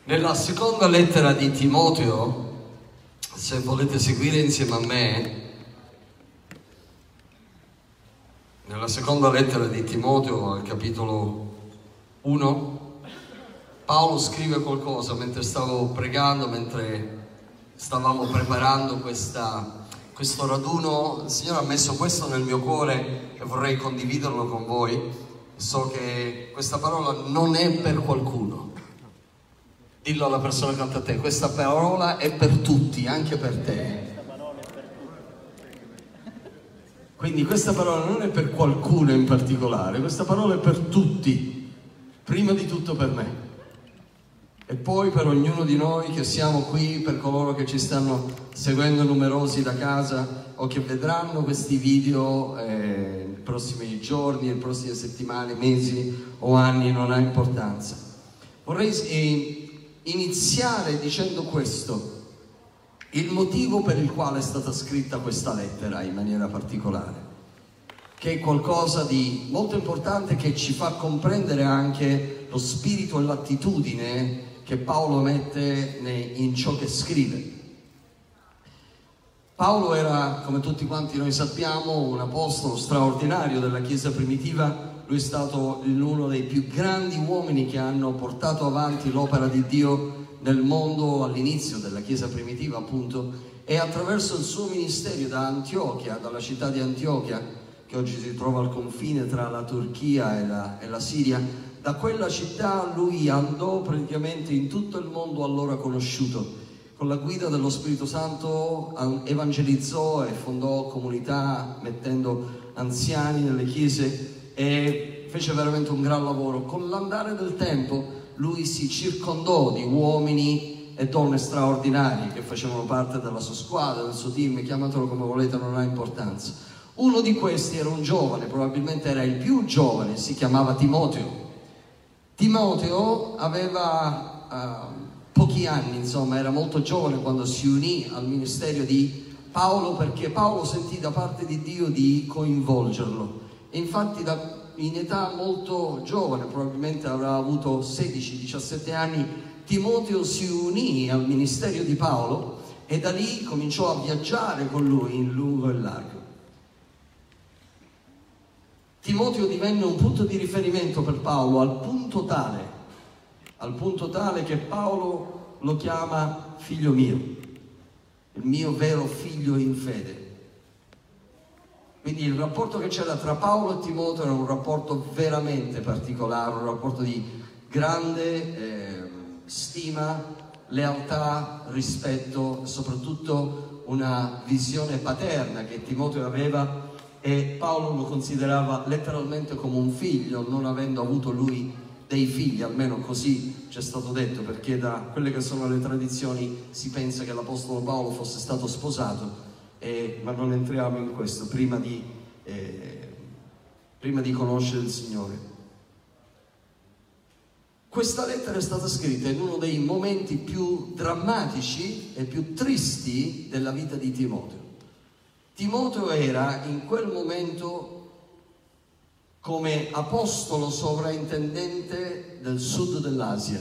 Nella seconda lettera di Timoteo, se volete seguire insieme a me, nella seconda lettera di Timoteo, al capitolo 1, Paolo scrive qualcosa mentre stavo pregando, mentre stavamo preparando questo raduno. Il Signore ha messo questo nel mio cuore e vorrei condividerlo con voi. So che questa parola non è per qualcuno. Dillo alla persona accanto a te, questa parola è per tutti, anche per te. Quindi questa parola non è per qualcuno in particolare, questa parola è per tutti, prima di tutto per me. E poi per ognuno di noi che siamo qui, per coloro che ci stanno seguendo numerosi da casa o che vedranno questi video nei prossimi giorni, nelle prossime settimane, mesi o anni, non ha importanza. Vorrei iniziare dicendo questo: il motivo per il quale è stata scritta questa lettera in maniera particolare, che è qualcosa di molto importante, che ci fa comprendere anche lo spirito e l'attitudine che Paolo mette in ciò che scrive. Paolo era, come tutti quanti noi sappiamo, un apostolo straordinario della Chiesa primitiva. Lui è stato uno dei più grandi uomini che hanno portato avanti l'opera di Dio nel mondo all'inizio della Chiesa primitiva, appunto, e attraverso il suo ministero da Antiochia, dalla città di Antiochia, che oggi si trova al confine tra la Turchia e la Siria, da quella città lui andò praticamente in tutto il mondo allora conosciuto. Con la guida dello Spirito Santo evangelizzò e fondò comunità, mettendo anziani nelle chiese, e fece veramente un gran lavoro. Con l'andare del tempo lui si circondò di uomini e donne straordinari che facevano parte della sua squadra, del suo team, chiamatelo come volete, non ha importanza. Uno di questi era un giovane, probabilmente era il più giovane, si chiamava Timoteo. Timoteo aveva pochi anni, insomma, era molto giovane quando si unì al ministero di Paolo, perché Paolo sentì da parte di Dio di coinvolgerlo. E infatti in età molto giovane, probabilmente avrà avuto 16-17 anni, Timoteo si unì al ministero di Paolo e da lì cominciò a viaggiare con lui in lungo e largo. Timoteo divenne un punto di riferimento per Paolo al punto tale che Paolo lo chiama figlio mio, il mio vero figlio in fede. Quindi il rapporto che c'era tra Paolo e Timoteo era un rapporto veramente particolare, un rapporto di grande stima, lealtà, rispetto, soprattutto una visione paterna che Timoteo aveva, e Paolo lo considerava letteralmente come un figlio, non avendo avuto lui dei figli, almeno così ci è stato detto, perché da quelle che sono le tradizioni si pensa che l'Apostolo Paolo fosse stato sposato. Ma non entriamo in questo prima di conoscere il Signore. Questa lettera è stata scritta in uno dei momenti più drammatici e più tristi della vita di Timoteo. Timoteo era in quel momento come apostolo sovrintendente del sud dell'Asia,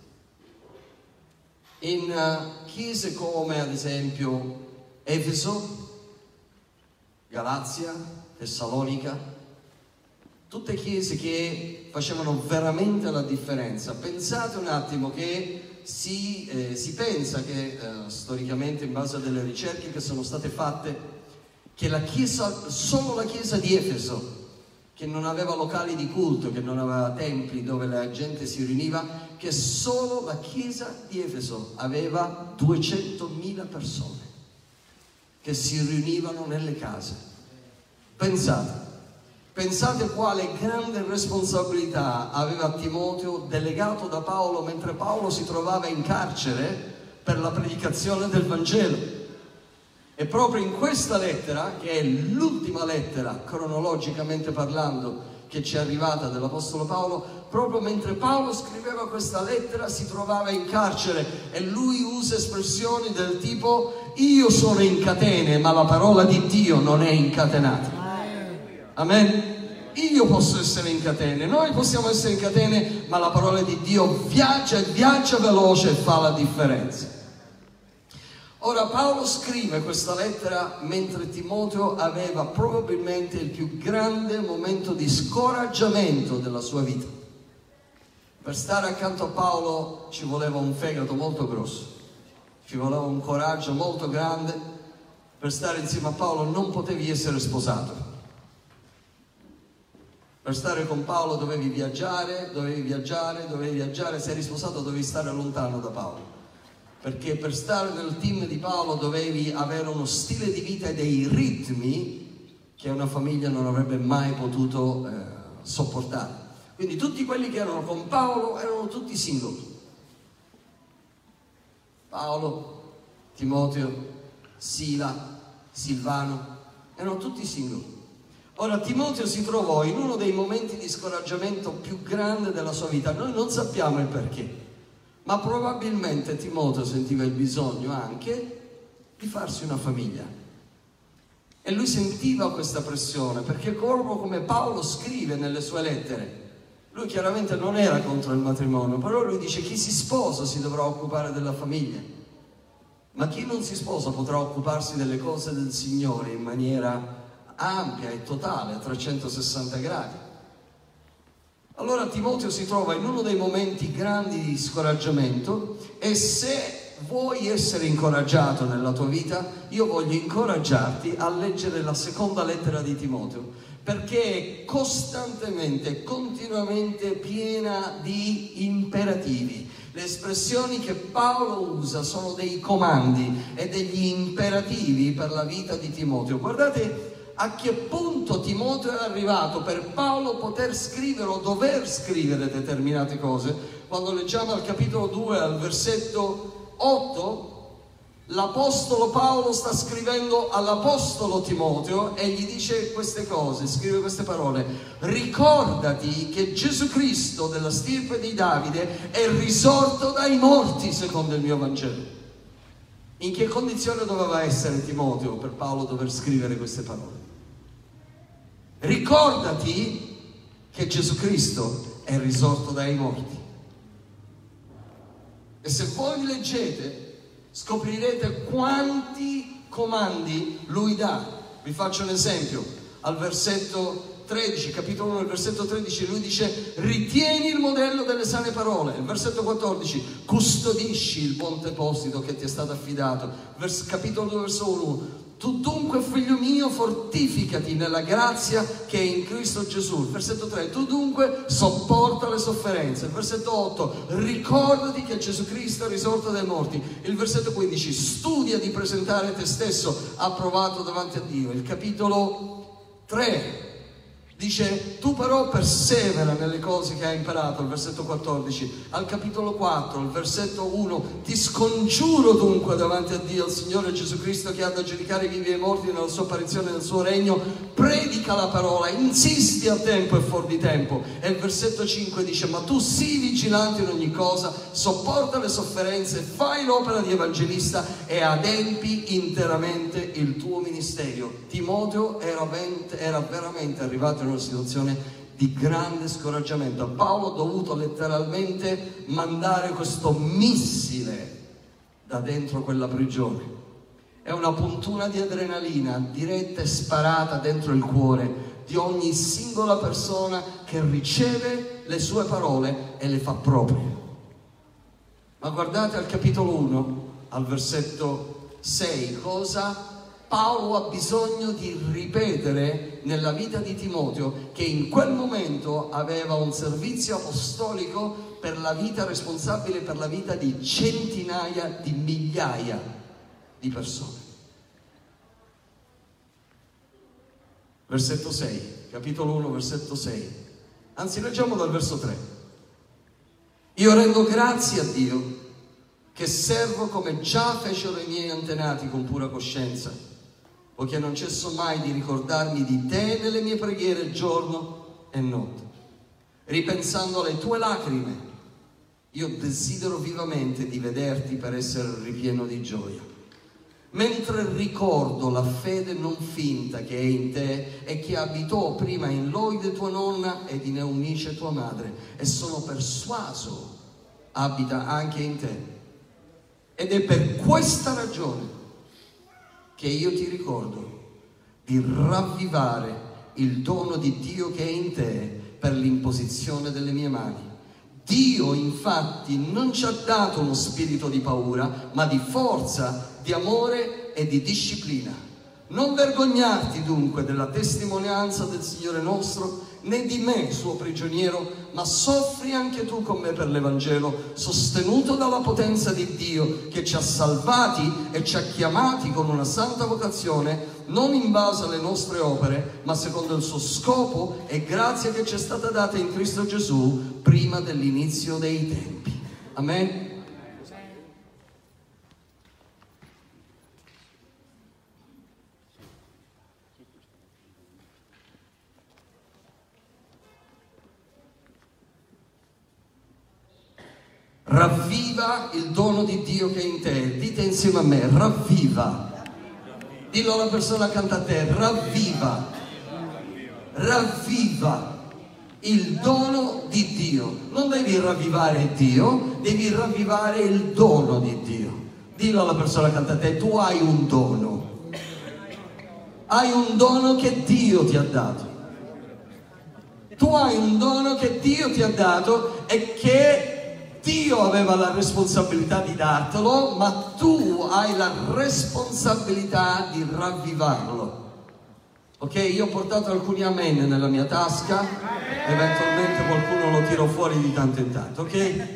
in chiese come ad esempio Efeso, Galazia, Tessalonica, tutte chiese che facevano veramente la differenza. Pensate un attimo che si pensa che storicamente, in base a delle ricerche che sono state fatte, che solo la chiesa di Efeso, che non aveva locali di culto, che non aveva templi dove la gente si riuniva, che solo la chiesa di Efeso aveva 200.000 persone che si riunivano nelle case. Pensate quale grande responsabilità aveva Timoteo, delegato da Paolo mentre Paolo si trovava in carcere per la predicazione del Vangelo. E proprio in questa lettera, che è l'ultima lettera cronologicamente parlando che ci è arrivata dell'Apostolo Paolo, proprio mentre Paolo scriveva questa lettera si trovava in carcere, e lui usa espressioni del tipo: io sono in catene, ma la parola di Dio non è incatenata. Amen? io posso essere in catene, noi possiamo essere in catene, ma la parola di Dio viaggia e viaggia veloce e fa la differenza. Ora Paolo scrive questa lettera mentre Timoteo aveva probabilmente il più grande momento di scoraggiamento della sua vita. Per stare accanto a Paolo ci voleva un fegato molto grosso, ci voleva un coraggio molto grande. Per stare insieme a Paolo non potevi essere sposato. Per stare con Paolo dovevi viaggiare, se eri sposato dovevi stare lontano da Paolo. Perché per stare nel team di Paolo dovevi avere uno stile di vita e dei ritmi che una famiglia non avrebbe mai potuto sopportare. Quindi tutti quelli che erano con Paolo erano tutti single. Paolo, Timoteo, Sila, Silvano, erano tutti single. Ora Timoteo si trovò in uno dei momenti di scoraggiamento più grande della sua vita. Noi non sappiamo il perché. Ma probabilmente Timoteo sentiva il bisogno anche di farsi una famiglia. E lui sentiva questa pressione, perché proprio come Paolo scrive nelle sue lettere, lui chiaramente non era contro il matrimonio, però lui dice: chi si sposa si dovrà occupare della famiglia. Ma chi non si sposa potrà occuparsi delle cose del Signore in maniera ampia e totale, a 360 gradi. Allora Timoteo si trova in uno dei momenti grandi di scoraggiamento, e se vuoi essere incoraggiato nella tua vita, io voglio incoraggiarti a leggere la seconda lettera di Timoteo, perché è costantemente, continuamente piena di imperativi. Le espressioni che Paolo usa sono dei comandi e degli imperativi per la vita di Timoteo. Guardate a che punto Timoteo è arrivato per Paolo poter scrivere o dover scrivere determinate cose. Quando leggiamo al capitolo 2, al versetto 8, l'apostolo Paolo sta scrivendo all'apostolo Timoteo e gli dice queste cose, scrive queste parole: ricordati che Gesù Cristo della stirpe di Davide è risorto dai morti secondo il mio Vangelo. In che condizione doveva essere Timoteo per Paolo dover scrivere queste parole? Ricordati che Gesù Cristo è risorto dai morti. E se voi leggete, scoprirete quanti comandi lui dà. Vi faccio un esempio. Al versetto 13, capitolo 1, versetto 13, lui dice: ritieni il modello delle sane parole. Il versetto 14, custodisci il buon deposito che ti è stato affidato. Capitolo 2, versetto 1, tu dunque, figlio mio, fortificati nella grazia che è in Cristo Gesù. Il versetto 3, tu dunque sopporta le sofferenze. Il versetto 8, ricordati che Gesù Cristo è risorto dai morti. Il versetto 15, studia di presentare te stesso approvato davanti a Dio. Il capitolo 3 dice: tu però persevera nelle cose che hai imparato. Il versetto 14. Al capitolo 4, il versetto 1, ti scongiuro dunque davanti a Dio, il Signore Gesù Cristo, che ha da giudicare i vivi e i morti nella sua apparizione nel suo regno, predica la parola, insisti a tempo e fuori di tempo. E il versetto 5 dice: ma tu sii vigilante in ogni cosa, sopporta le sofferenze, fai l'opera di evangelista e adempi interamente il tuo ministero. Timoteo era veramente arrivato in una situazione di grande scoraggiamento. Paolo ha dovuto letteralmente mandare questo missile da dentro quella prigione. È una puntura di adrenalina diretta e sparata dentro il cuore di ogni singola persona che riceve le sue parole e le fa proprie. Ma guardate al capitolo 1, al versetto 6, cosa Paolo ha bisogno di ripetere nella vita di Timoteo, che in quel momento aveva un servizio apostolico per la vita, responsabile per la vita di centinaia di migliaia di persone. Versetto 6, capitolo 1, versetto 6. Anzi, leggiamo dal verso 3. Io rendo grazie a Dio che servo come già fecero i miei antenati con pura coscienza, poiché non cesso mai di ricordarmi di te nelle mie preghiere giorno e notte. Ripensando alle tue lacrime, io desidero vivamente di vederti per essere ripieno di gioia. mentre ricordo la fede non finta che è in te e che abitò prima in Loide tua nonna ed in Eunice tua madre, e sono persuaso abita anche in te. Ed è per questa ragione che io ti ricordo di ravvivare il dono di Dio che è in te per l'imposizione delle mie mani. Dio infatti non ci ha dato uno spirito di paura, ma di forza, di amore e di disciplina. Non vergognarti dunque della testimonianza del Signore nostro, né di me, suo prigioniero, ma soffri anche tu con me per l'Evangelo, sostenuto dalla potenza di Dio che ci ha salvati e ci ha chiamati con una santa vocazione, non in base alle nostre opere, ma secondo il suo scopo e grazia che ci è stata data in Cristo Gesù prima dell'inizio dei tempi. Amen. Ravviva il dono di Dio che è in te. Dite insieme a me, ravviva. Dillo alla persona accanto a te, ravviva. Ravviva il dono di Dio. Non devi ravvivare Dio, devi ravvivare il dono di Dio. Dillo alla persona accanto a te, tu hai un dono. Hai un dono che Dio ti ha dato. Tu hai un dono che Dio ti ha dato e che Dio aveva la responsabilità di dartelo, ma tu hai la responsabilità di ravvivarlo. Ok? Io ho portato alcuni amen nella mia tasca, eventualmente qualcuno lo tiro fuori di tanto in tanto, ok?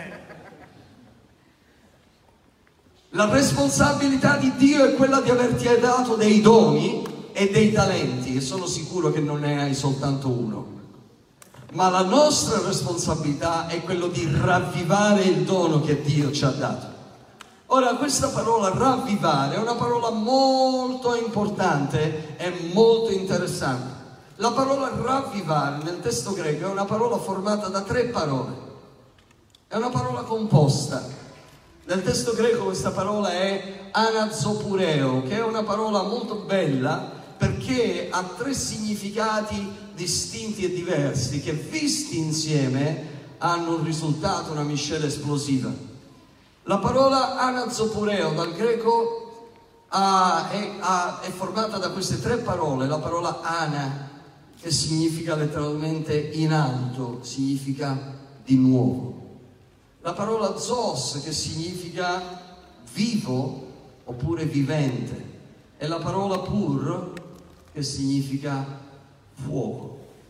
La responsabilità di Dio è quella di averti dato dei doni e dei talenti, e sono sicuro che non ne hai soltanto uno. Ma la nostra responsabilità è quello di ravvivare il dono che Dio ci ha dato. Ora, questa parola ravvivare è una parola molto importante e molto interessante. La parola ravvivare nel testo greco è una parola formata da 3 parole. È una parola composta. Nel testo greco questa parola è anazopureo, che è una parola molto bella perché ha 3 significati distinti e diversi che visti insieme hanno un risultato, una miscela esplosiva. La parola anazopureo dal greco è formata da queste 3 parole. La parola ana, che significa letteralmente in alto, significa di nuovo. La parola zos, che significa vivo oppure vivente, e la parola pur, che significa fuoco.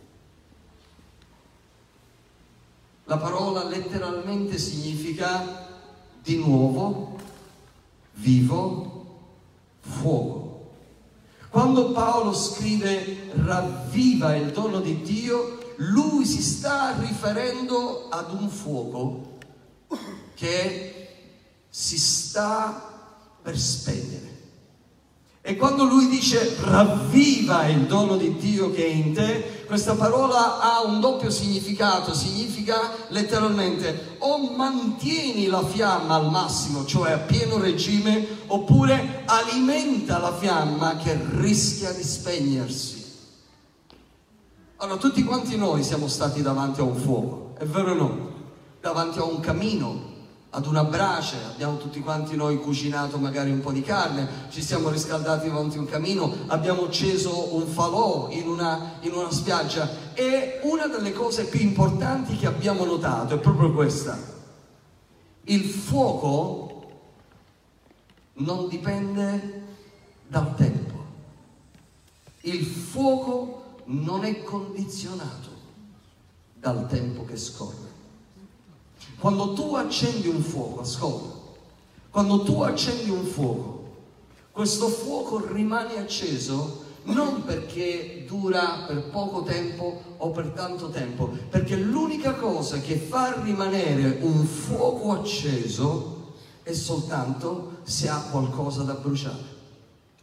La parola letteralmente significa di nuovo, vivo, fuoco. Quando Paolo scrive ravviva il dono di Dio, lui si sta riferendo ad un fuoco che si sta per spegnere. E quando lui dice ravviva il dono di Dio che è in te, questa parola ha un doppio significato. Significa letteralmente o mantieni la fiamma al massimo, cioè a pieno regime, oppure alimenta la fiamma che rischia di spegnersi. Allora, tutti quanti noi siamo stati davanti a un fuoco, è vero o no? Davanti a un camino, ad una brace, abbiamo tutti quanti noi cucinato magari un po' di carne, ci siamo riscaldati davanti a un camino, abbiamo acceso un falò in una spiaggia, e una delle cose più importanti che abbiamo notato è proprio questa: il fuoco non dipende dal tempo, il fuoco non è condizionato dal tempo che scorre. Quando tu accendi un fuoco, ascolta, quando tu accendi un fuoco, questo fuoco rimane acceso non perché dura per poco tempo o per tanto tempo, perché l'unica cosa che fa rimanere un fuoco acceso è soltanto se ha qualcosa da bruciare.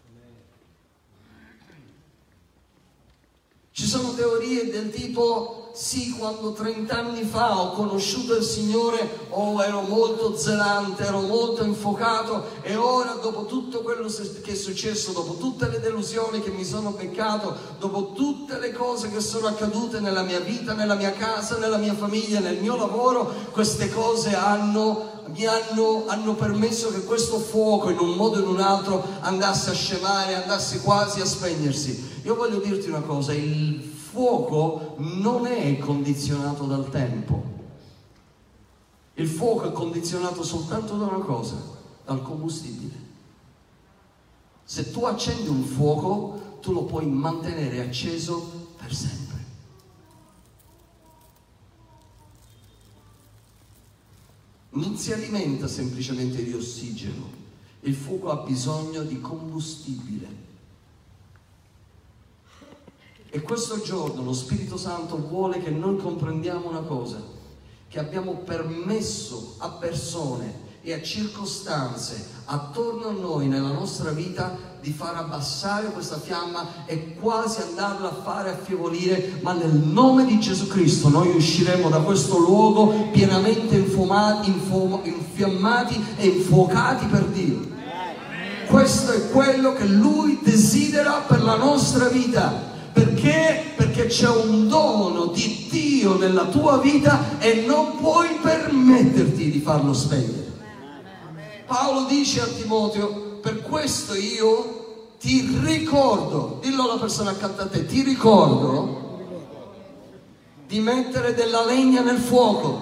Ci sono teorie del tipo: sì, quando 30 anni fa ho conosciuto il Signore, ero molto zelante, ero molto infuocato, e ora dopo tutto quello che è successo, dopo tutte le delusioni che mi sono beccato, dopo tutte le cose che sono accadute nella mia vita, nella mia casa, nella mia famiglia, nel mio lavoro, queste cose mi hanno permesso che questo fuoco in un modo o in un altro andasse a scemare, andasse quasi a spegnersi. Io voglio dirti una cosa: il fuoco non è condizionato dal tempo. Il fuoco è condizionato soltanto da una cosa: dal combustibile. Se tu accendi un fuoco, tu lo puoi mantenere acceso per sempre. Non si alimenta semplicemente di ossigeno, il fuoco ha bisogno di combustibile. E questo giorno lo Spirito Santo vuole che noi comprendiamo una cosa: che abbiamo permesso a persone e a circostanze attorno a noi nella nostra vita di far abbassare questa fiamma e quasi andarla a fare affievolire, ma nel nome di Gesù Cristo noi usciremo da questo luogo pienamente infiammati e infuocati per Dio. Questo è quello che Lui desidera per la nostra vita. Perché? Perché c'è un dono di Dio nella tua vita e non puoi permetterti di farlo spegnere. Paolo dice a Timoteo: per questo io ti ricordo, dillo alla persona accanto a te, ti ricordo di mettere della legna nel fuoco,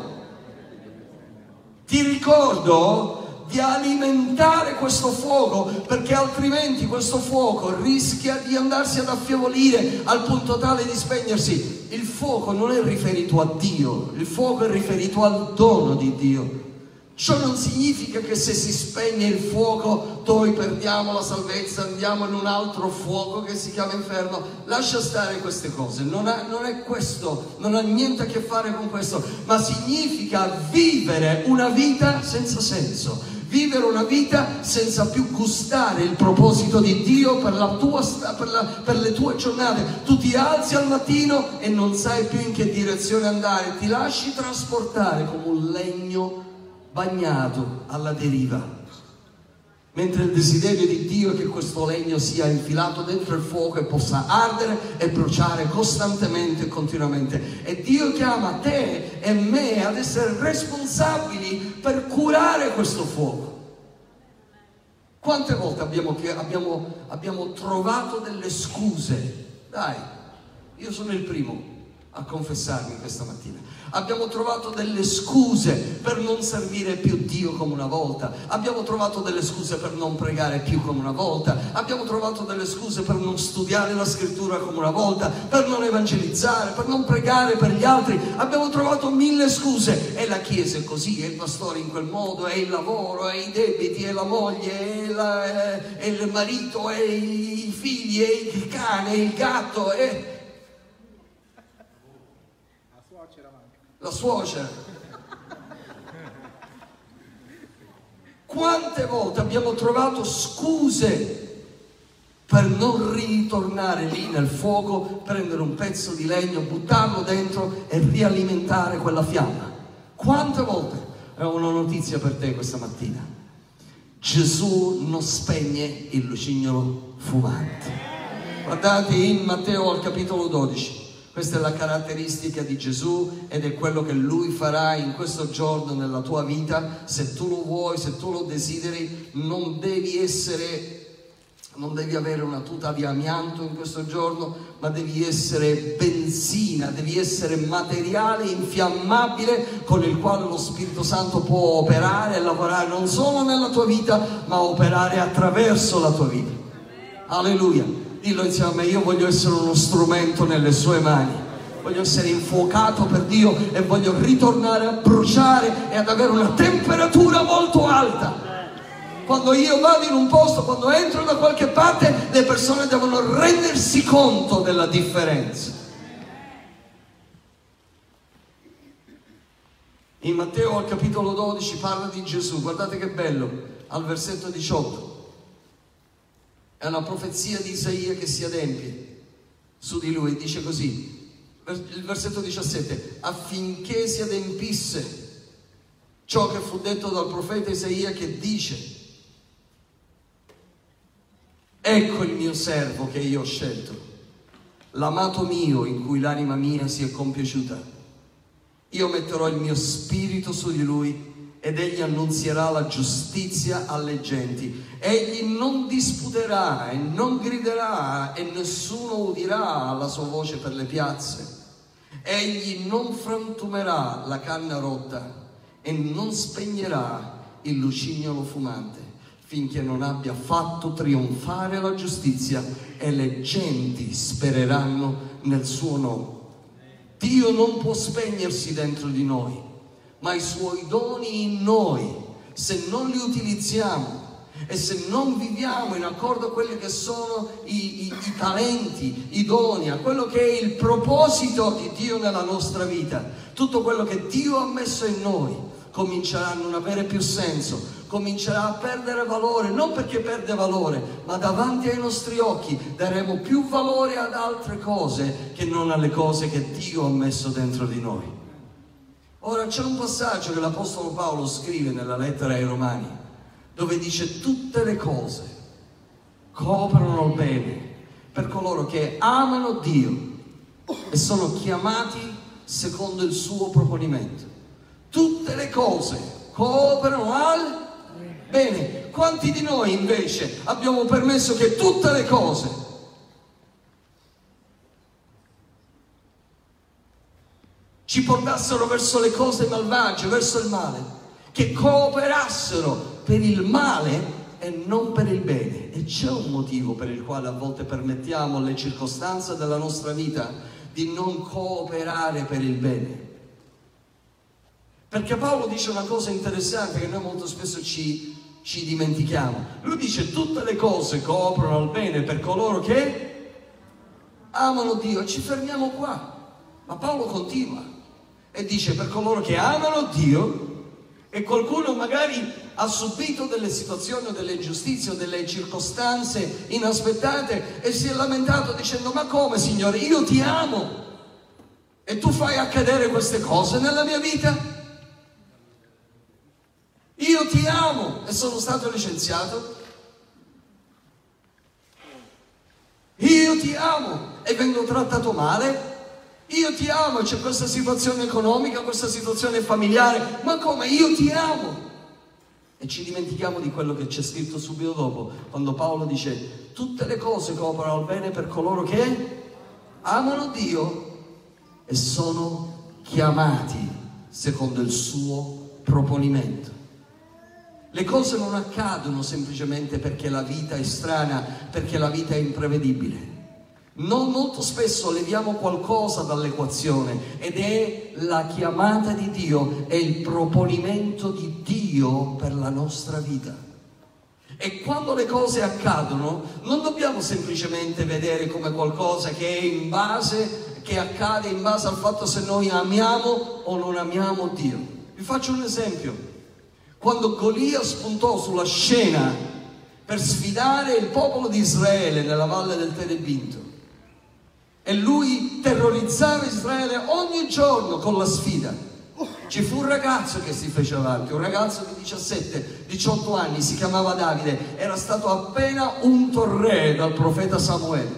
ti ricordo di alimentare questo fuoco, perché altrimenti questo fuoco rischia di andarsi ad affievolire al punto tale di spegnersi. Il fuoco non è riferito a Dio, il fuoco è riferito al dono di Dio. Ciò non significa che se si spegne il fuoco noi perdiamo la salvezza, andiamo in un altro fuoco che si chiama inferno. Lascia stare queste cose, non è questo, non ha niente a che fare con questo, ma significa vivere una vita senza senso, vivere una vita senza più gustare il proposito di Dio per le tue giornate. Tu ti alzi al mattino e non sai più in che direzione andare, ti lasci trasportare come un legno bagnato alla deriva, mentre il desiderio di Dio è che questo legno sia infilato dentro il fuoco e possa ardere e bruciare costantemente e continuamente. E Dio chiama te e me ad essere responsabili per curare questo fuoco. Quante volte abbiamo trovato delle scuse? Dai, io sono il primo a confessarmi questa mattina. Abbiamo trovato delle scuse per non servire più Dio come una volta. Abbiamo trovato delle scuse per non pregare più come una volta. Abbiamo trovato delle scuse per non studiare la scrittura come una volta, per non evangelizzare, per non pregare per gli altri. Abbiamo trovato 1000 scuse. E la chiesa è così, è il pastore in quel modo, è il lavoro, è i debiti, è la moglie, è il marito, è i figli, è il cane, è il gatto, è la suocera. Quante volte abbiamo trovato scuse per non ritornare lì nel fuoco, prendere un pezzo di legno, buttarlo dentro e rialimentare quella fiamma? Quante volte? Ho una notizia per te questa mattina: Gesù non spegne il lucignolo fumante. Guardate in Matteo al capitolo 12. Questa è la caratteristica di Gesù ed è quello che Lui farà in questo giorno nella tua vita. Se tu lo vuoi, se tu lo desideri, non devi avere una tuta di amianto in questo giorno, ma devi essere benzina, devi essere materiale infiammabile con il quale lo Spirito Santo può operare e lavorare non solo nella tua vita, ma operare attraverso la tua vita. Alleluia. Dillo insieme a me: io voglio essere uno strumento nelle sue mani, voglio essere infuocato per Dio e voglio ritornare a bruciare e ad avere una temperatura molto alta. Quando io vado in un posto, quando entro da qualche parte, le persone devono rendersi conto della differenza. In Matteo al capitolo 12 parla di Gesù, guardate che bello, al versetto 18. È una profezia di Isaia che si adempie su di lui. Dice così: Il versetto 17, affinché si adempisse ciò che fu detto dal profeta Isaia, che dice: ecco il mio servo che io ho scelto, l'amato mio in cui l'anima mia si è compiaciuta. Io metterò il mio spirito su di lui ed egli annunzierà la giustizia alle genti. Egli non disputerà e non griderà e nessuno udirà la sua voce per le piazze. Egli non frantumerà la canna rotta e non spegnerà il lucignolo fumante, finché non abbia fatto trionfare la giustizia e le genti spereranno nel suo nome. Dio non può spegnersi dentro di noi, ma i suoi doni in noi, se non li utilizziamo e se non viviamo in accordo a quelli che sono i talenti, i doni, a quello che è il proposito di Dio nella nostra vita, tutto quello che Dio ha messo in noi comincerà a non avere più senso, comincerà a perdere valore, non perché perde valore, ma davanti ai nostri occhi daremo più valore ad altre cose che non alle cose che Dio ha messo dentro di noi. Ora c'è un passaggio che l'Apostolo Paolo scrive nella lettera ai Romani, dove dice: tutte le cose cooperano al bene per coloro che amano Dio e sono chiamati secondo il suo proponimento. Tutte le cose cooperano al bene. Quanti di noi invece abbiamo permesso che tutte le cose ci portassero verso le cose malvagie, verso il male, che cooperassero per il male e non per il bene? E c'è un motivo per il quale a volte permettiamo alle circostanze della nostra vita di non cooperare per il bene. Perché Paolo dice una cosa interessante che noi molto spesso ci dimentichiamo. Lui dice: tutte le cose cooperano al bene per coloro che amano Dio. E ci fermiamo qua. Ma Paolo continua e dice: per coloro che amano Dio. E qualcuno magari ha subito delle situazioni o delle ingiustizie o delle circostanze inaspettate e si è lamentato dicendo: ma come, Signore, io ti amo e tu fai accadere queste cose nella mia vita? Io ti amo e sono stato licenziato? Io ti amo e vengo trattato male? Io ti amo e c'è questa situazione economica, questa situazione familiare, ma come? Io ti amo! E ci dimentichiamo di quello che c'è scritto subito dopo, quando Paolo dice: tutte le cose cooperano al bene per coloro che amano Dio e sono chiamati secondo il suo proponimento. Le cose non accadono semplicemente perché la vita è strana, perché la vita è imprevedibile. Non molto spesso leviamo qualcosa dall'equazione ed è la chiamata di Dio, è il proponimento di Dio per la nostra vita. E quando le cose accadono non dobbiamo semplicemente vedere come qualcosa che è in base, che accade in base al fatto se noi amiamo o non amiamo Dio. Vi faccio un esempio. Quando Golia spuntò sulla scena per sfidare il popolo di Israele nella valle del Terebinto, e lui terrorizzava Israele ogni giorno con la sfida, ci fu un ragazzo che si fece avanti, un ragazzo di 17-18 anni, si chiamava Davide, era stato appena unto re dal profeta Samuele.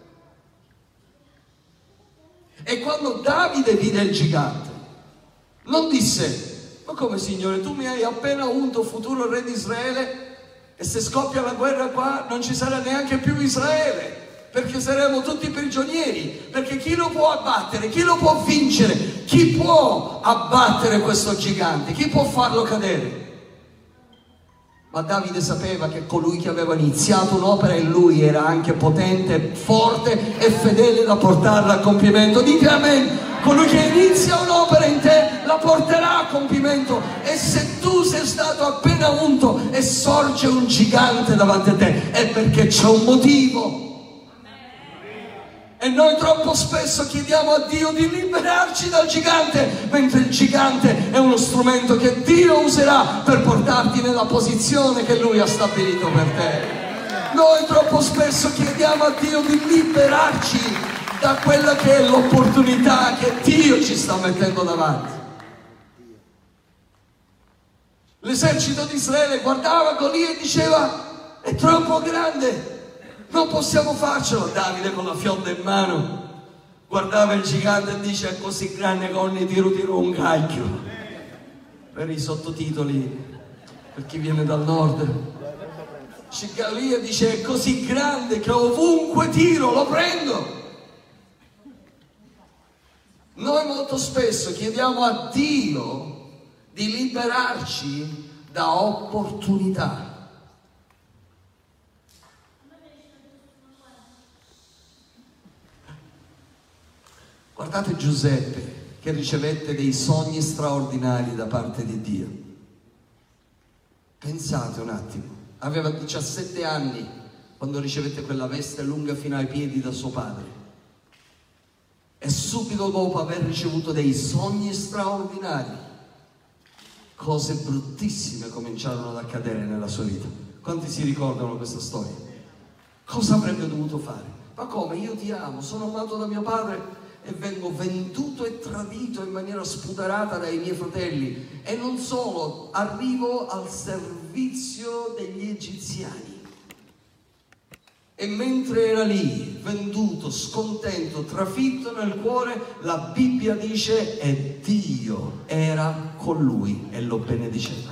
E quando Davide vide il gigante non disse: ma come, Signore, tu mi hai appena unto futuro re di Israele e se scoppia la guerra qua non ci sarà neanche più Israele, perché saremo tutti prigionieri, perché chi lo può abbattere, chi lo può vincere, chi può abbattere questo gigante, chi può farlo cadere? Ma Davide sapeva che colui che aveva iniziato un'opera in lui era anche potente, forte e fedele da portarla a compimento. Dite amen. Colui che inizia un'opera in te la porterà a compimento. E se tu sei stato appena unto e sorge un gigante davanti a te, è perché c'è un motivo. E noi troppo spesso chiediamo a Dio di liberarci dal gigante, mentre il gigante è uno strumento che Dio userà per portarti nella posizione che Lui ha stabilito per te. Noi troppo spesso chiediamo a Dio di liberarci da quella che è l'opportunità che Dio ci sta mettendo davanti. L'esercito di Israele guardava Golia e diceva: è troppo grande, non possiamo farcelo. Davide con la fionda in mano guardava il gigante e dice: è così grande che ogni tiro un cacchio. Per i sottotitoli, per chi viene dal nord. Golia dice: è così grande che ovunque tiro lo prendo. Noi molto spesso chiediamo a Dio di liberarci da opportunità. Guardate Giuseppe che ricevette dei sogni straordinari da parte di Dio. Pensate un attimo, aveva 17 anni quando ricevette quella veste lunga fino ai piedi da suo padre, e subito dopo aver ricevuto dei sogni straordinari, cose bruttissime cominciarono ad accadere nella sua vita. Quanti si ricordano questa storia? Cosa avrebbe dovuto fare? Ma come? Io ti amo, sono amato da mio padre e vengo venduto e tradito in maniera sputarata dai miei fratelli, e non solo, arrivo al servizio degli egiziani. E mentre era lì, venduto, scontento, trafitto nel cuore, la Bibbia dice: e Dio era con lui e lo benediceva.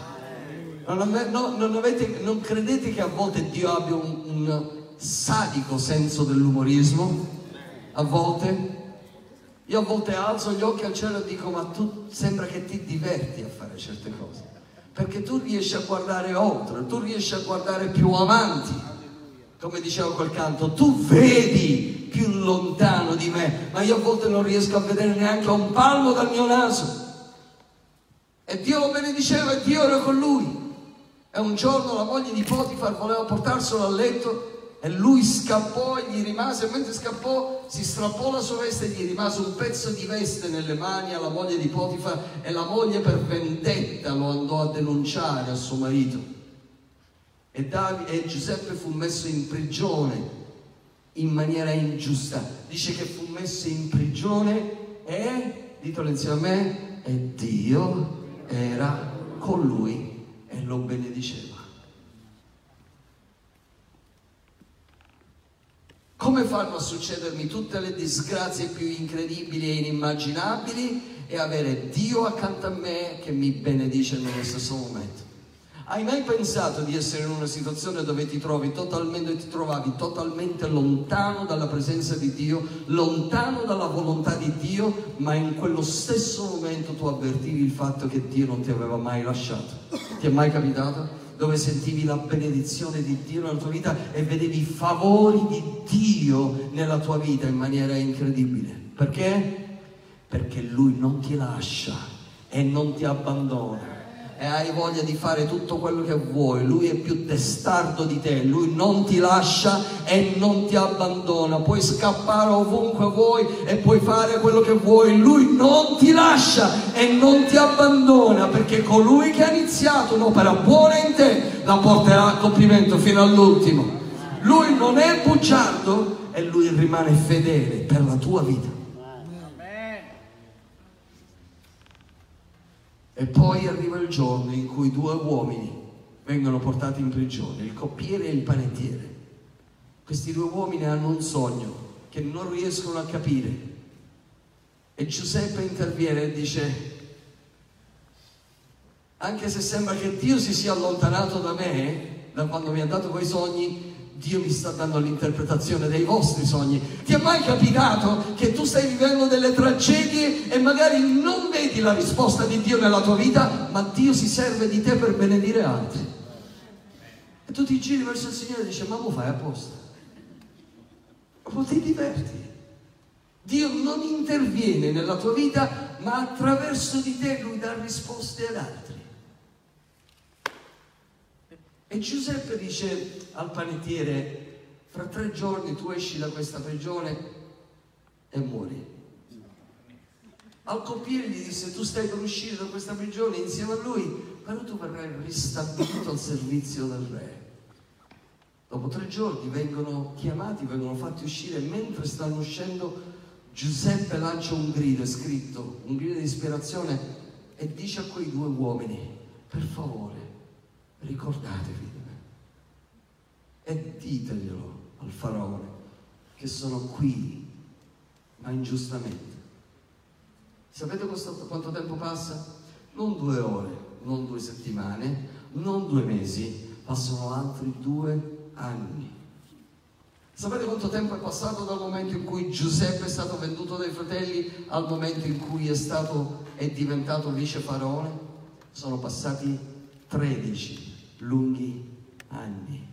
Non credete che a volte Dio abbia un sadico senso dell'umorismo? A volte? Io a volte alzo gli occhi al cielo e dico: ma tu sembra che ti diverti a fare certe cose, perché tu riesci a guardare oltre, tu riesci a guardare più avanti. Come diceva quel canto, tu vedi più lontano di me, ma io a volte non riesco a vedere neanche un palmo dal mio naso. E Dio lo benediceva e Dio era con lui. E un giorno la moglie di Potifar voleva portarselo a letto e lui scappò e gli rimase, e mentre scappò si strappò la sua veste e gli rimase un pezzo di veste nelle mani alla moglie di Potifar, e la moglie per vendetta lo andò a denunciare a suo marito. E Giuseppe fu messo in prigione in maniera ingiusta. Dice che fu messo in prigione e, ditelo insieme a me, e Dio era con lui e lo benediceva. Come fanno a succedermi tutte le disgrazie più incredibili e inimmaginabili e avere Dio accanto a me che mi benedice nello stesso momento? Hai mai pensato di essere in una situazione dove ti trovavi totalmente lontano dalla presenza di Dio, lontano dalla volontà di Dio, ma in quello stesso momento tu avvertivi il fatto che Dio non ti aveva mai lasciato? Ti è mai capitato? Dove sentivi la benedizione di Dio nella tua vita e vedevi i favori di Dio nella tua vita in maniera incredibile. Perché? Perché Lui non ti lascia e non ti abbandona. E hai voglia di fare tutto quello che vuoi, Lui è più testardo di te, Lui non ti lascia e non ti abbandona, puoi scappare ovunque vuoi e puoi fare quello che vuoi, Lui non ti lascia e non ti abbandona, perché colui che ha iniziato un'opera buona in te la porterà a compimento fino all'ultimo. Lui non è bugiardo e Lui rimane fedele per la tua vita. E poi arriva il giorno in cui due uomini vengono portati in prigione, il coppiere e il panettiere. Questi due uomini hanno un sogno che non riescono a capire. E Giuseppe interviene e dice: anche se sembra che Dio si sia allontanato da me, da quando mi ha dato quei sogni, Dio mi sta dando l'interpretazione dei vostri sogni. Ti è mai capitato che tu stai vivendo delle tragedie e magari non vedi la risposta di Dio nella tua vita, ma Dio si serve di te per benedire altri? E tu ti giri verso il Signore e dici: ma lo fai apposta? O ti diverti? Dio non interviene nella tua vita, ma attraverso di te Lui dà risposte ad altri. E Giuseppe dice al panettiere: fra 3 giorni tu esci da questa prigione e muori. Al coppiere gli disse: tu stai per uscire da questa prigione insieme a lui, però tu verrai ristabilito al servizio del re. Dopo 3 giorni vengono chiamati, vengono fatti uscire, e mentre stanno uscendo Giuseppe lancia un grido, è scritto, un grido di disperazione, e dice a quei due uomini: per favore, ricordatevi di me e diteglielo al faraone che sono qui, ma ingiustamente. Sapete quanto tempo passa? Non 2 ore, non 2 settimane, non 2 mesi, passano altri 2 anni. Sapete quanto tempo è passato dal momento in cui Giuseppe è stato venduto dai fratelli al momento in cui è diventato vice faraone? Sono passati 13 lunghi anni.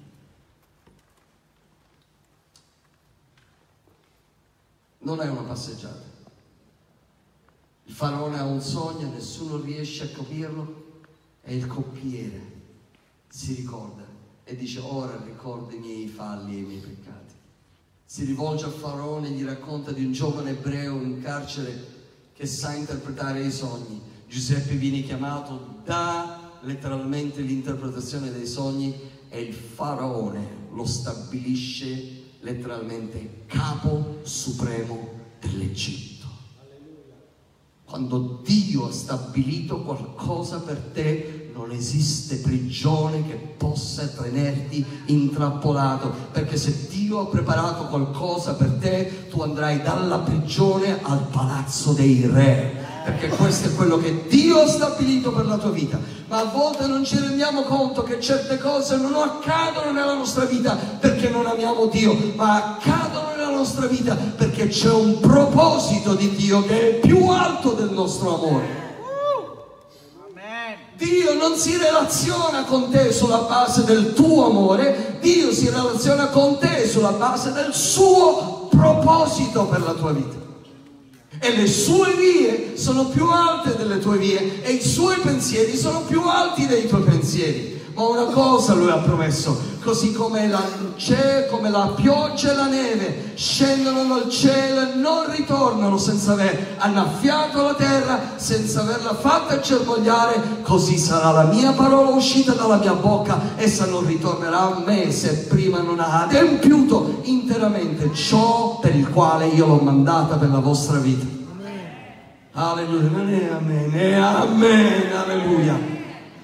Non è una passeggiata. Il faraone ha un sogno, nessuno riesce a capirlo, e il coppiere si ricorda e dice: ora ricordo i miei falli e i miei peccati. Si rivolge al faraone e gli racconta di un giovane ebreo in carcere che sa interpretare i sogni. Giuseppe viene chiamato, dà letteralmente l'interpretazione dei sogni e il faraone lo stabilisce letteralmente capo supremo dell'Egitto. Quando Dio ha stabilito qualcosa per te, non esiste prigione che possa tenerti intrappolato, perché se Dio ha preparato qualcosa per te, tu andrai dalla prigione al palazzo dei re, perché questo è quello che Dio ha stabilito per la tua vita. Ma a volte non ci rendiamo conto che certe cose non accadono nella nostra vita perché non amiamo Dio, ma accadono nella nostra vita perché c'è un proposito di Dio che è più alto del nostro amore. Dio non si relaziona con te sulla base del tuo amore, Dio si relaziona con te sulla base del suo proposito per la tua vita. E le sue vie sono più alte delle tue vie e i suoi pensieri sono più alti dei tuoi pensieri. Ma una cosa lui ha promesso: così come la pioggia e la neve scendono dal cielo e non ritornano senza aver annaffiato la terra, senza averla fatta germogliare, così sarà la mia parola uscita dalla mia bocca, essa non ritornerà a me se prima non ha adempiuto interamente ciò per il quale io l'ho mandata per la vostra vita. Alleluia, non è amen, è amen, alleluia.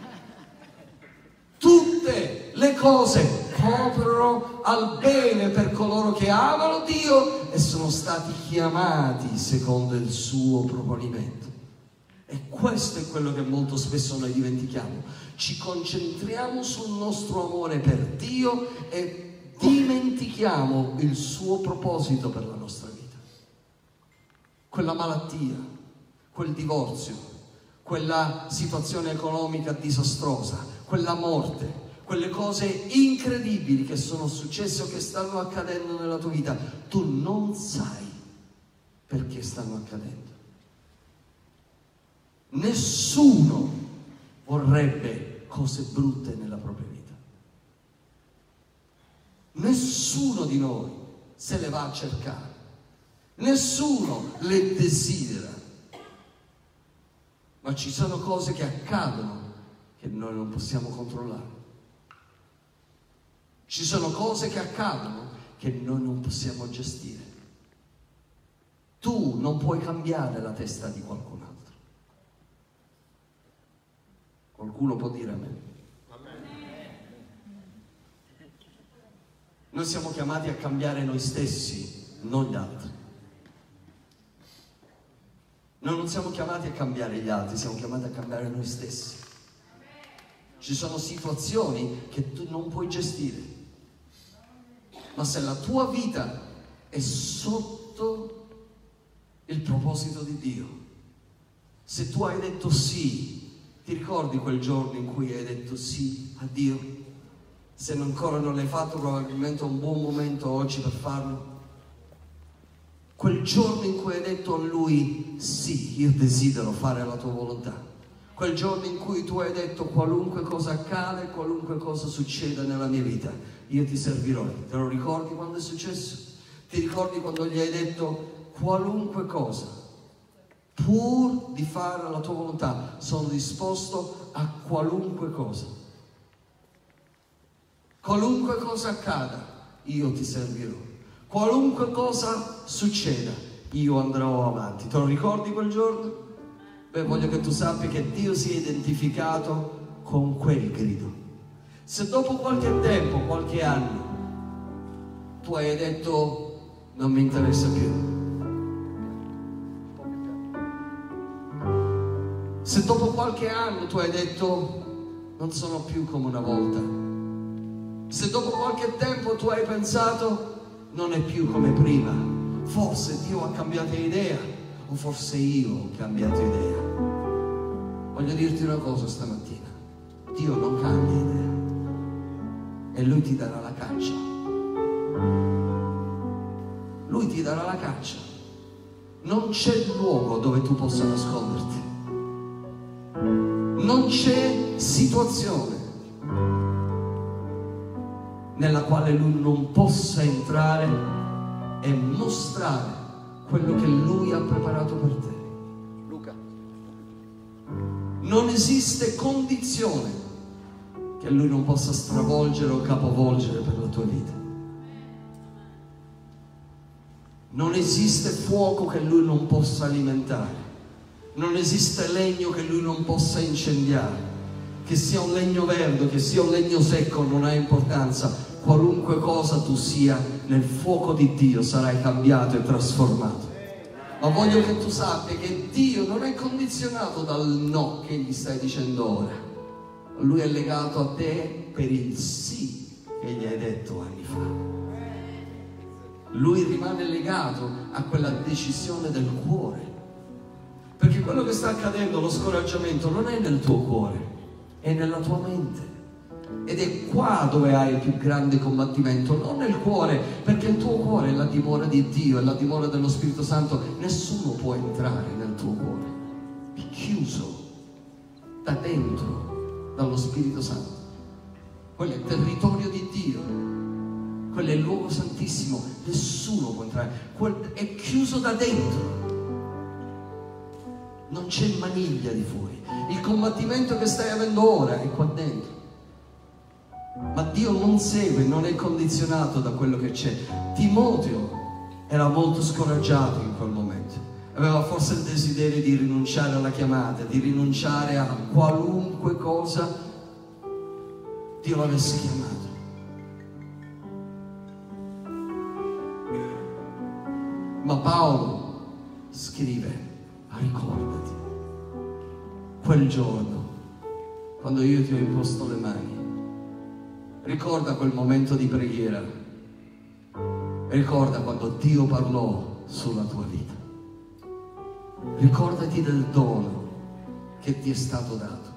Tutte le cose cooperano al bene per coloro che amano Dio e sono stati chiamati secondo il suo proponimento. E questo è quello che molto spesso noi dimentichiamo. Ci concentriamo sul nostro amore per Dio e dimentichiamo il suo proposito per la nostra vita. Quella malattia, quel divorzio, quella situazione economica disastrosa, quella morte, quelle cose incredibili che sono successe o che stanno accadendo nella tua vita, tu non sai perché stanno accadendo. Nessuno vorrebbe cose brutte nella propria vita. Nessuno di noi se le va a cercare. Nessuno le desidera. Ma ci sono cose che accadono che noi non possiamo controllare. Ci sono cose che accadono che noi non possiamo gestire. Tu non puoi cambiare la testa di qualcun altro. Qualcuno può dire amen? Noi siamo chiamati a cambiare noi stessi, non gli altri. Noi non siamo chiamati a cambiare gli altri, siamo chiamati a cambiare noi stessi. Ci sono situazioni che tu non puoi gestire, ma se la tua vita è sotto il proposito di Dio, se tu hai detto sì, ti ricordi quel giorno in cui hai detto sì a Dio? Se ancora non l'hai fatto, probabilmente è un buon momento oggi per farlo. Quel giorno in cui hai detto a Lui: sì, io desidero fare la tua volontà. Quel giorno in cui tu hai detto: qualunque cosa accade, qualunque cosa succeda nella mia vita, io ti servirò. Te lo ricordi quando è successo? Ti ricordi quando gli hai detto: qualunque cosa, pur di fare la tua volontà, sono disposto a qualunque cosa. Qualunque cosa accada, io ti servirò. Qualunque cosa succeda, io andrò avanti. Te lo ricordi quel giorno? Beh, voglio che tu sappia che Dio si è identificato con quel grido. Se dopo qualche tempo, qualche anno, tu hai detto non mi interessa più, se dopo qualche anno tu hai detto non sono più come una volta, se dopo qualche tempo tu hai pensato non è più come prima, forse Dio ha cambiato idea o forse io ho cambiato idea, voglio dirti una cosa stamattina: Dio non cambia idea e Lui ti darà la caccia. Lui ti darà la caccia. Non c'è luogo dove tu possa nasconderti, non c'è situazione nella quale Lui non possa entrare e mostrare quello che Lui ha preparato per te. Luca. Non esiste condizione che Lui non possa stravolgere o capovolgere per la tua vita. Non esiste fuoco che Lui non possa alimentare. Non esiste legno che Lui non possa incendiare. Che sia un legno verde, che sia un legno secco, non ha importanza. Qualunque cosa tu sia, nel fuoco di Dio sarai cambiato e trasformato. Ma voglio che tu sappia che Dio non è condizionato dal no che gli stai dicendo ora. Lui è legato a te per il sì che gli hai detto anni fa. Lui rimane legato a quella decisione del cuore, perché quello che sta accadendo, lo scoraggiamento, non è nel tuo cuore, è nella tua mente, ed è qua dove hai il più grande combattimento, non nel cuore, perché il tuo cuore è la dimora di Dio, è la dimora dello Spirito Santo. Nessuno può entrare nel tuo cuore, è chiuso da dentro dallo Spirito Santo. Quello è il territorio di Dio, quello è il luogo santissimo, nessuno può entrare, è chiuso da dentro, non c'è maniglia di fuori. Il combattimento che stai avendo ora è qua dentro, ma Dio non segue, non è condizionato da quello che c'è. Timoteo era molto scoraggiato in quel momento, aveva forse il desiderio di rinunciare alla chiamata, di rinunciare a qualunque cosa Dio l'avesse chiamato. Ma Paolo scrive: ricordati quel giorno quando io ti ho imposto le mani, ricorda quel momento di preghiera, ricorda quando Dio parlò sulla tua vita, ricordati del dono che ti è stato dato.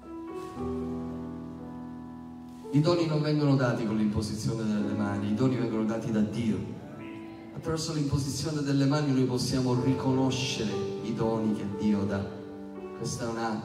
I doni non vengono dati con l'imposizione delle mani, i doni vengono dati da Dio. Attraverso l'imposizione delle mani noi possiamo riconoscere i doni che Dio dà. Questo è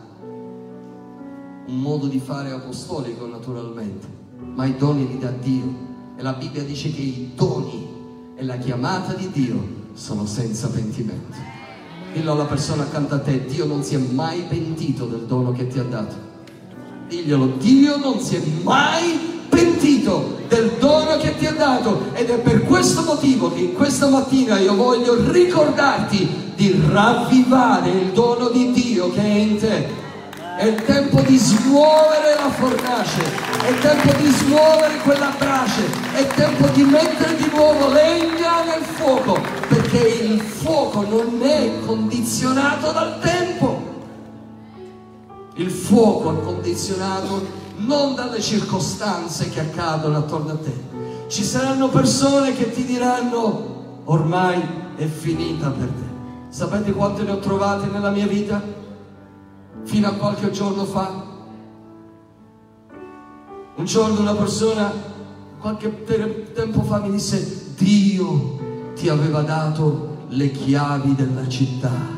un modo di fare apostolico, naturalmente, ma i doni li dà Dio, e la Bibbia dice che i doni e la chiamata di Dio sono senza pentimento. Dillo alla persona accanto a te: Dio non si è mai pentito del dono che ti ha dato. Diglielo: Dio non si è mai pentito del dono che ti ha dato, ed è per questo motivo che in questa mattina io voglio ricordarti di ravvivare il dono di Dio che è in te. È il tempo di smuovere la fornace, è il tempo di smuovere quella brace, è il tempo di mettere di nuovo legna nel fuoco, perché il fuoco non è condizionato dal tempo. Il fuoco è condizionato non dalle circostanze che accadono attorno a te. Ci saranno persone che ti diranno: ormai è finita per te. Sapete quante ne ho trovate nella mia vita? Fino a qualche giorno fa, un giorno una persona, qualche tempo fa, mi disse: Dio ti aveva dato le chiavi della città.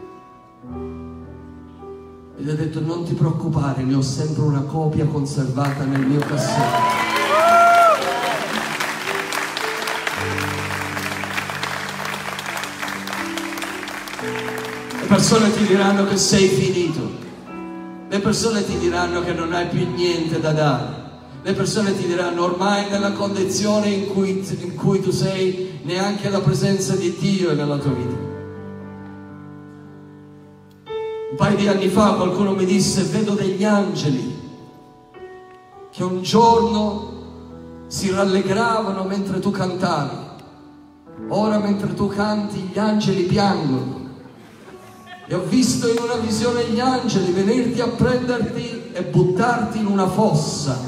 E gli ho detto: non ti preoccupare, ne ho sempre una copia conservata nel mio cassetto. Le persone ti diranno che sei finito, le persone ti diranno che non hai più niente da dare, Le persone ti diranno: ormai nella condizione in cui tu sei, neanche la presenza di Dio è nella tua vita. Un paio di anni fa qualcuno mi disse: vedo degli angeli che un giorno si rallegravano mentre tu cantavi, ora mentre tu canti gli angeli piangono. E ho visto in una visione gli angeli venirti a prenderti e buttarti in una fossa.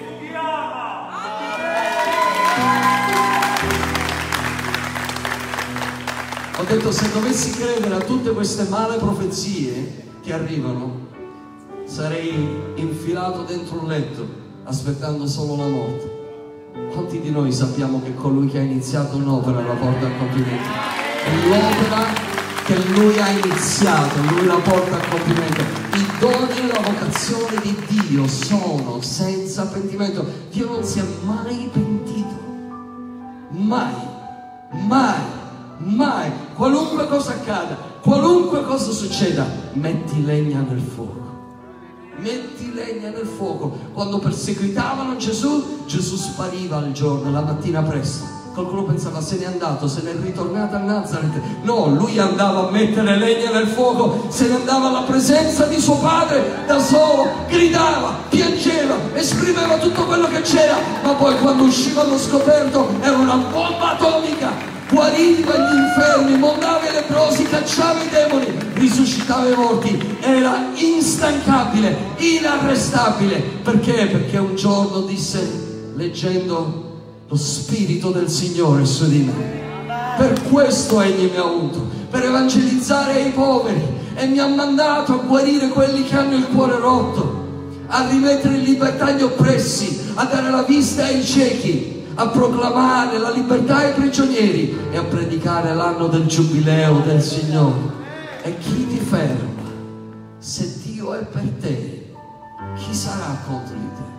Ho detto: se dovessi credere a tutte queste male profezie che arrivano, sarei infilato dentro un letto aspettando solo la morte. Quanti di noi sappiamo che colui che ha iniziato un'opera la porta a compimento? E l'opera che lui ha iniziato, lui la porta a compimento. I doni e la vocazione di Dio sono senza pentimento. Dio non si è mai pentito. Mai, mai, mai. Qualunque cosa accada, qualunque cosa succeda, metti legna nel fuoco. Metti legna nel fuoco. Quando perseguitavano Gesù, Gesù spariva al giorno, la mattina presto. Qualcuno pensava: se n'è andato, se n'è ritornato a Nazareth. No, lui andava a mettere legna nel fuoco, se ne andava alla presenza di suo padre da solo, gridava, piangeva, esprimeva tutto quello che c'era, ma poi quando usciva allo scoperto era una bomba atomica. Guariva gli infermi, mondava i leprosi, cacciava i demoni, risuscitava i morti. Era instancabile, inarrestabile. Perché? Perché un giorno disse, leggendo: lo Spirito del Signore è su di me. Per questo Egli mi ha unto, per evangelizzare i poveri, e mi ha mandato a guarire quelli che hanno il cuore rotto, a rimettere in libertà gli oppressi, a dare la vista ai ciechi, a proclamare la libertà ai prigionieri e a predicare l'anno del giubileo del Signore. E chi ti ferma? Se Dio è per te, chi sarà contro di te?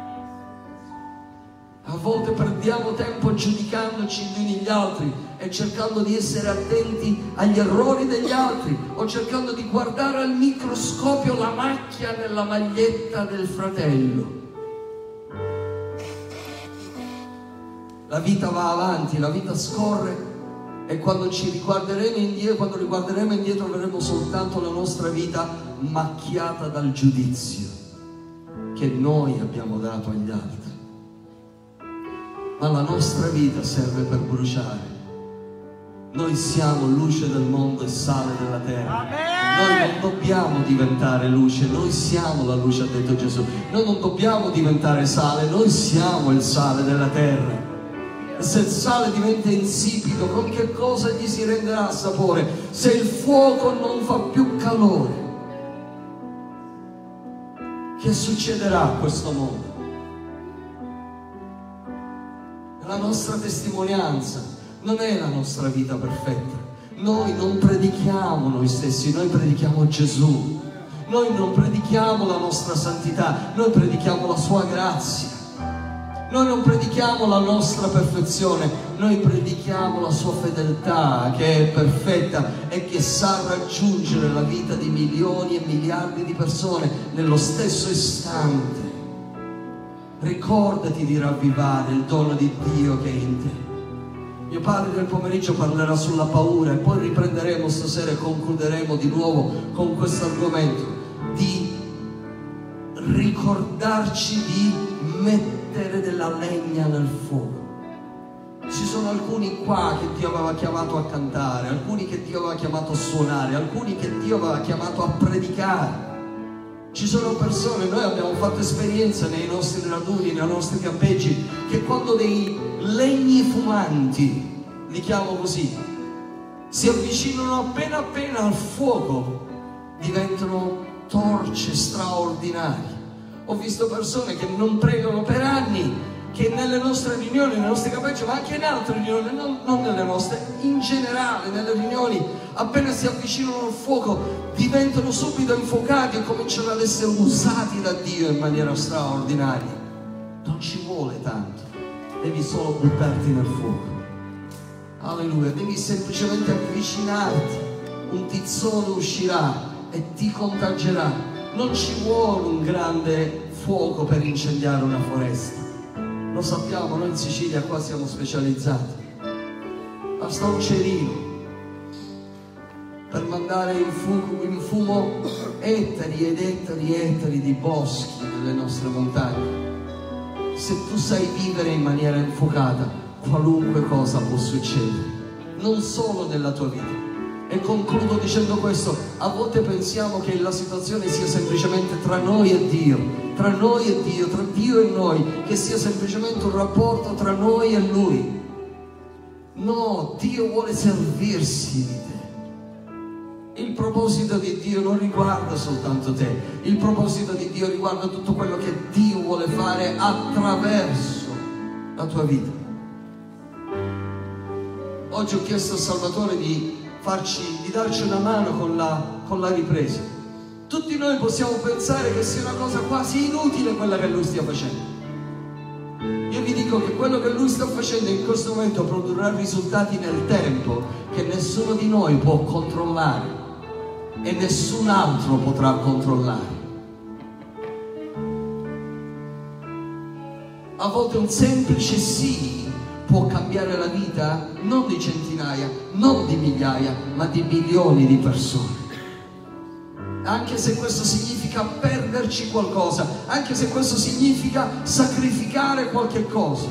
A volte perdiamo tempo giudicandoci gli uni gli altri e cercando di essere attenti agli errori degli altri, o cercando di guardare al microscopio la macchia nella maglietta del fratello. La vita va avanti, la vita scorre, e quando riguarderemo indietro vedremo soltanto la nostra vita macchiata dal giudizio che noi abbiamo dato agli altri. Ma la nostra vita serve per bruciare. Noi siamo luce del mondo e sale della terra. Noi non dobbiamo diventare luce, noi siamo la luce, ha detto Gesù. Noi non dobbiamo diventare sale, noi siamo il sale della terra. E se il sale diventa insipido, con che cosa gli si renderà sapore? Se il fuoco non fa più calore, che succederà a questo mondo? La nostra testimonianza non è la nostra vita perfetta. Noi non predichiamo noi stessi, noi predichiamo Gesù. Noi non predichiamo la nostra santità, noi predichiamo la sua grazia. Noi non predichiamo la nostra perfezione, noi predichiamo la sua fedeltà, che è perfetta e che sa raggiungere la vita di milioni e miliardi di persone nello stesso istante. Ricordati di ravvivare il dono di Dio che è in te. Mio padre nel pomeriggio parlerà sulla paura, e poi riprenderemo stasera e concluderemo di nuovo con questo argomento, di ricordarci di mettere della legna nel fuoco. Ci sono alcuni qua che Dio aveva chiamato a cantare, alcuni che Dio aveva chiamato a suonare, alcuni che Dio aveva chiamato a predicare. Ci sono persone, noi abbiamo fatto esperienza nei nostri raduni, nei nostri campeggi, che quando dei legni fumanti, li chiamo così, si avvicinano appena appena al fuoco, diventano torce straordinarie. Ho visto persone che non pregano per anni, che nelle nostre riunioni, nei nostri campeggi, ma anche in altre riunioni, non nelle nostre, in generale, nelle riunioni, appena si avvicinano al fuoco, diventano subito infuocati e cominciano ad essere usati da Dio in maniera straordinaria. Non ci vuole tanto, devi solo buttarti nel fuoco. Alleluia, devi semplicemente avvicinarti, un tizzone uscirà e ti contagierà. Non ci vuole un grande fuoco per incendiare una foresta. Lo sappiamo, noi in Sicilia qua siamo specializzati. Basta un cerino per mandare in fumo ettari ed ettari e ettari di boschi nelle nostre montagne. Se tu sai vivere in maniera infuocata, qualunque cosa può succedere, non solo nella tua vita. E concludo dicendo questo: a volte pensiamo che la situazione sia semplicemente tra noi e Dio, tra noi e Dio, tra Dio e noi, che sia semplicemente un rapporto tra noi e Lui. No, Dio vuole servirsi di te. Il proposito di Dio non riguarda soltanto te, il proposito di Dio riguarda tutto quello che Dio vuole fare attraverso la tua vita. Oggi ho chiesto a Salvatore di darci una mano con la ripresa. Tutti noi possiamo pensare che sia una cosa quasi inutile quella che lui stia facendo. Io vi dico che quello che lui sta facendo in questo momento produrrà risultati nel tempo che nessuno di noi può controllare e nessun altro potrà controllare. A volte un semplice sì può cambiare la vita non di centinaia, non di migliaia, ma di milioni di persone. Anche se questo significa perderci qualcosa, anche se questo significa sacrificare qualche cosa.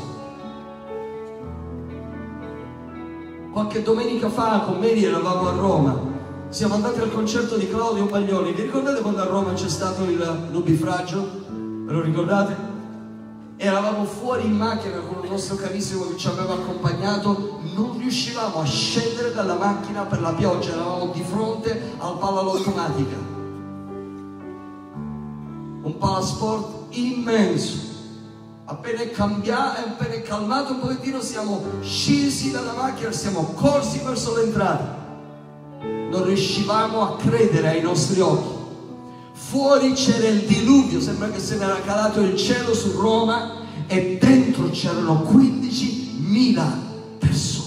Qualche domenica fa con Mary eravamo a Roma, siamo andati al concerto di Claudio Baglioni. Vi ricordate quando a Roma c'è stato il nubifragio? Ve lo ricordate? Eravamo fuori in macchina con il nostro carissimo che ci aveva accompagnato, non riuscivamo a scendere dalla macchina per la pioggia, eravamo di fronte al Palalottematica, un palasport immenso. Appena è calmato un pochettino siamo scesi dalla macchina, siamo corsi verso l'entrata. Non riuscivamo a credere ai nostri occhi. Fuori c'era il diluvio, sembra che se ne era calato il cielo su Roma, e dentro c'erano 15.000 persone.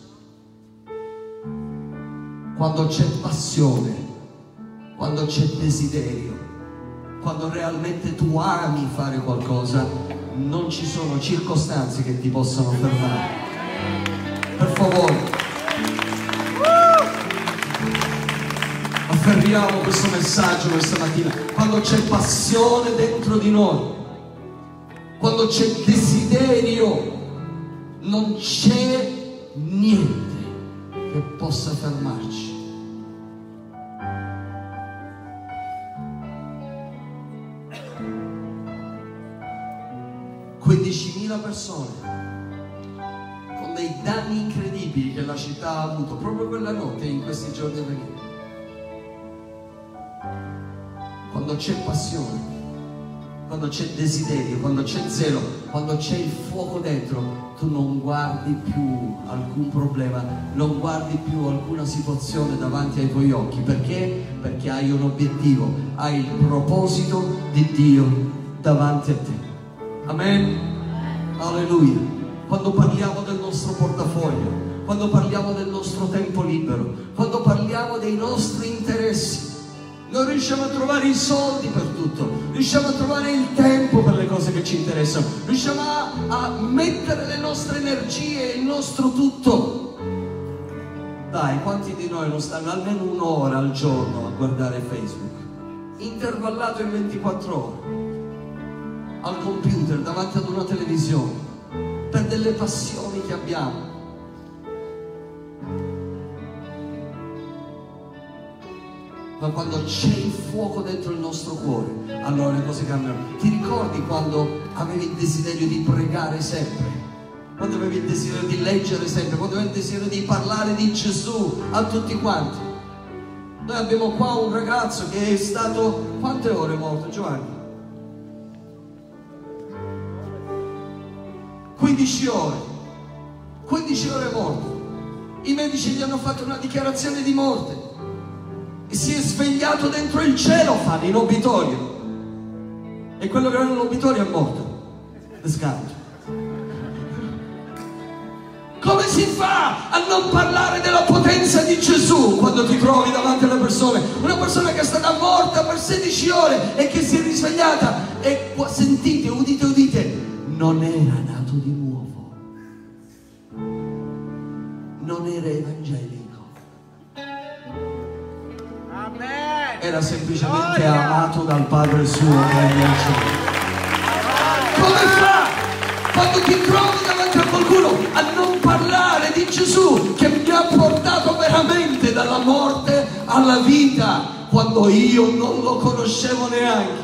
Quando c'è passione, quando c'è desiderio, quando realmente tu ami fare qualcosa, non ci sono circostanze che ti possano fermare. Per favore, afferriamo questo messaggio questa mattina. Quando c'è passione dentro di noi, quando c'è desiderio, non c'è niente che possa fermarci. Persone con dei danni incredibili che la città ha avuto proprio quella notte e in questi giorni a venire. Quando c'è passione, quando c'è desiderio, quando c'è zelo, quando c'è il fuoco dentro, tu non guardi più alcun problema, non guardi più alcuna situazione davanti ai tuoi occhi. Perché? Perché hai un obiettivo, hai il proposito di Dio davanti a te. Amen. Alleluia. Quando parliamo del nostro portafoglio, quando parliamo del nostro tempo libero, quando parliamo dei nostri interessi, non riusciamo a trovare i soldi per tutto, riusciamo a trovare il tempo per le cose che ci interessano, riusciamo a mettere le nostre energie, il nostro tutto. Dai, quanti di noi non stanno almeno un'ora al giorno a guardare Facebook, intervallato in 24 ore? Al computer, davanti ad una televisione, per delle passioni che abbiamo. Ma quando c'è il fuoco dentro il nostro cuore, allora le cose cambiano. Ti ricordi quando avevi il desiderio di pregare sempre? Quando avevi il desiderio di leggere sempre? Quando avevi il desiderio di parlare di Gesù a tutti quanti? Noi abbiamo qua un ragazzo che è stato... Quante ore morto, Giovanni? 15 ore morto. I medici gli hanno fatto una dichiarazione di morte e si è svegliato dentro il cielo, fanno in obitorio, e quello che era in obitorio è morto. Descanso. Come si fa a non parlare della potenza di Gesù quando ti trovi davanti alle persone? Una persona che è stata morta per 16 ore e che si è risvegliata e sentite, udite, udite, non era nato di nuovo, non era evangelico, era semplicemente amato dal Padre suo che è nel cielo. Come fa quando ti trovi davanti a qualcuno a non parlare di Gesù che mi ha portato veramente dalla morte alla vita quando io non lo conoscevo neanche?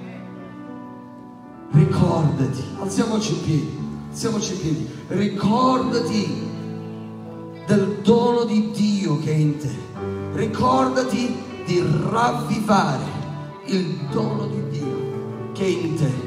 Ricordati, alziamoci in piedi, ricordati del dono di Dio che è in te, ricordati di ravvivare il dono di Dio che è in te.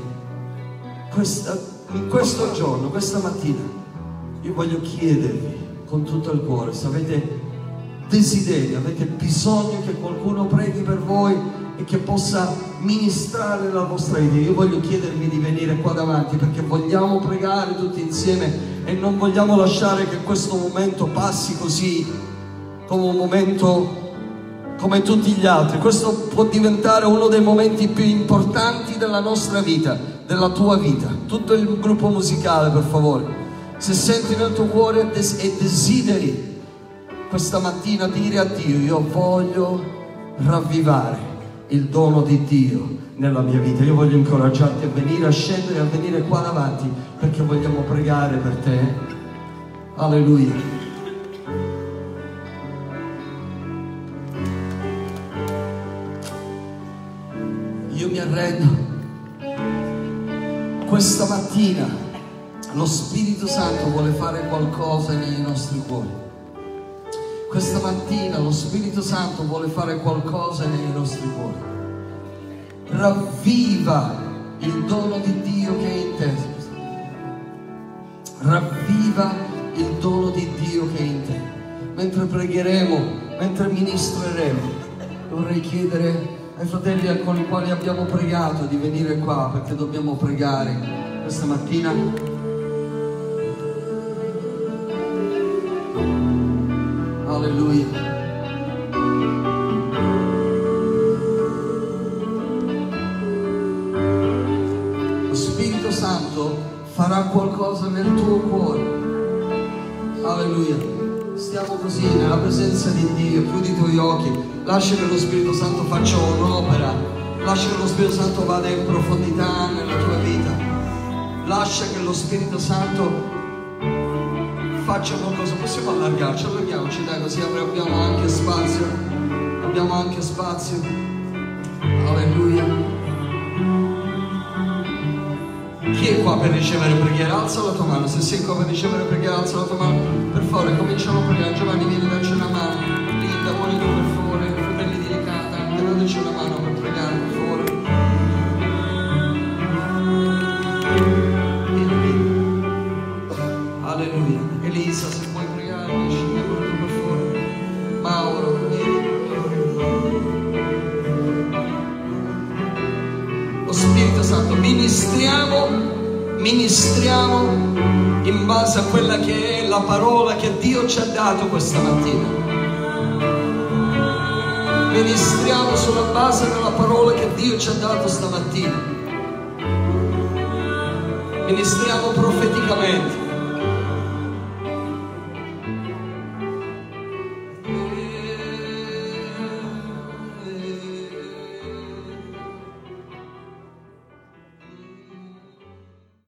In questo giorno, questa mattina, io voglio chiedervi con tutto il cuore, se avete desiderio, avete bisogno che qualcuno preghi per voi e che possa ministrare la vostra vita, io voglio chiedervi di venire qua davanti, perché vogliamo pregare tutti insieme e non vogliamo lasciare che questo momento passi così, come un momento come tutti gli altri. Questo può diventare uno dei momenti più importanti della nostra vita, della tua vita. Tutto il gruppo musicale, per favore, se senti nel tuo cuore e desideri questa mattina dire a Dio: io voglio ravvivare il dono di Dio nella mia vita, io voglio incoraggiarti a venire, a scendere, a venire qua davanti, perché vogliamo pregare per te. Alleluia. Io mi arrendo. Questa mattina lo Spirito Santo vuole fare qualcosa nei nostri cuori. Questa mattina lo Spirito Santo vuole fare qualcosa nei nostri cuori. Ravviva il dono di Dio che è in te. Ravviva il dono di Dio che è in te. Mentre pregheremo, mentre ministreremo, vorrei chiedere ai fratelli con i quali abbiamo pregato di venire qua, perché dobbiamo pregare questa mattina. Alleluia. Lo Spirito Santo farà qualcosa nel tuo cuore. Alleluia. Stiamo così nella presenza di Dio, chiudi i tuoi occhi, lascia che lo Spirito Santo faccia un'opera, lascia che lo Spirito Santo vada in profondità nella tua vita, lascia che lo Spirito Santo faccia qualcosa. Possiamo allarghiamoci, dai, così abbiamo anche spazio, alleluia. Chi è qua per ricevere preghiera? Alza la tua mano. Se sei qua per ricevere preghiera, alza la tua mano. Per favore, cominciamo a pregare. Giovanni, vieni, dacci una mano. Linda, Monica, per favore. Fratelli di Ricata, dateci una mano per pregare, per favore. Alleluia. Elisa, se puoi pregare, esci per favore. Mauro, vieni. Lo Spirito Santo, ministriamo in base a quella che è la parola che Dio ci ha dato questa mattina. Ministriamo sulla base della parola che Dio ci ha dato stamattina. Ministriamo profeticamente.